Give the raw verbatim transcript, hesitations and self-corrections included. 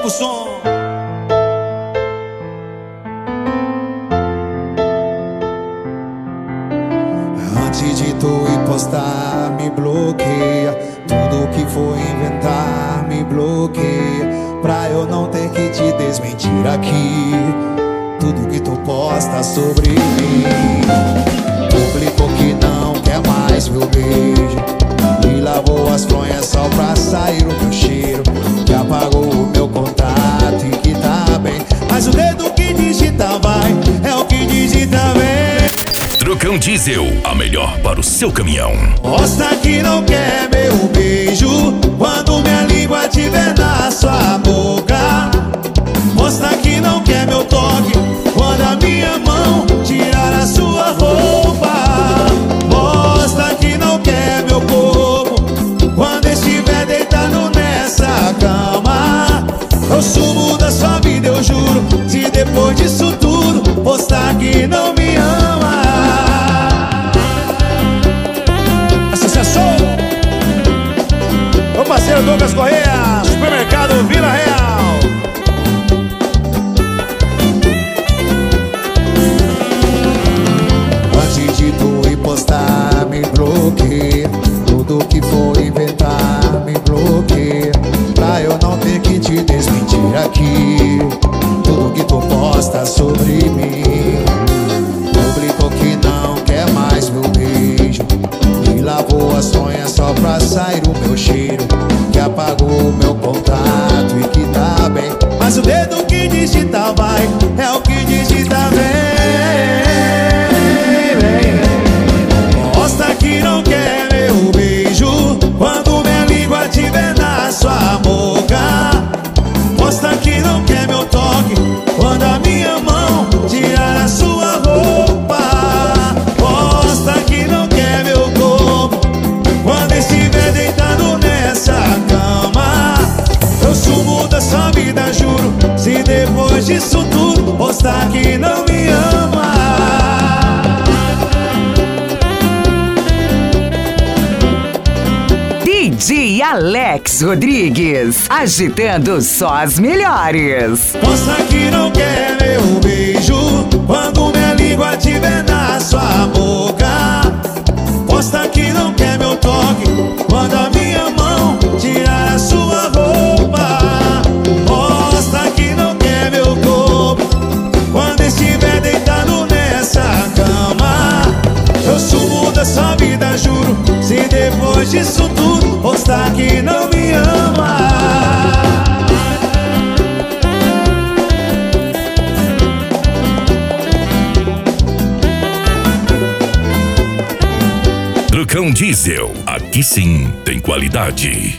Solta o som. Antes de tu ir postar, me bloqueia. Tudo que for inventar, me bloqueia. Pra eu não ter que te desmentir aqui. Tudo que tu posta sobre mim. Publicou que não quer mais meu beijo e lavou as fronhas só pra sair o meu cheiro. Que apagou o meu contato e que tá bem, mas o dedo que digita vai, é o que digita vem. Trucão Diesel, a melhor para o seu caminhão. Mostra que não quer meu beijo quando minha língua tiver na sua boca. Mostra que não quer meu toque quando a minha mão tirar a sua roupa. Mostra que não quer meu corpo quando estiver deitado nessa cama. Eu sumo da sua vida, eu juro. Se depois disso tudo postar que não me ama. Associação, meu parceiro Douglas Correia, Supermercado Vila Real. Antes de tu ir postar, me bloqueia. Tudo que for inventar, me bloqueia. Pra eu não ter que te desmentir aqui. Tudo que tu posta sobre mim. Publicou que não quer mais meu beijo e lavou as sonhas só pra sair o meu cheiro. Que apagou o meu contato e que tá bem, mas o dedo que digita vai, é o que digita vem. Mostra que não quer meu beijo quando minha língua tiver na sua boca. Mostra que não quer meu toque quando a minha mão tirar a sua roupa. Mostra que não quer meu corpo quando estiver deitado nessa cama. Eu sumo da sua vida, juro. Se depois disso tudo postar que não me ama. D J Alex Rodrigues, agitando só as melhores. Mostra que não quer meu beijo quando minha língua tiver na sua boca. Mostra que não quer meu toque quando a minha mão tirar a sua roupa. Mostra que não quer meu corpo quando estiver deitado nessa cama. Eu sumo da sua vida, juro. Se depois disso tudo postar que não me ama. Trucão Diesel, aqui sim tem qualidade.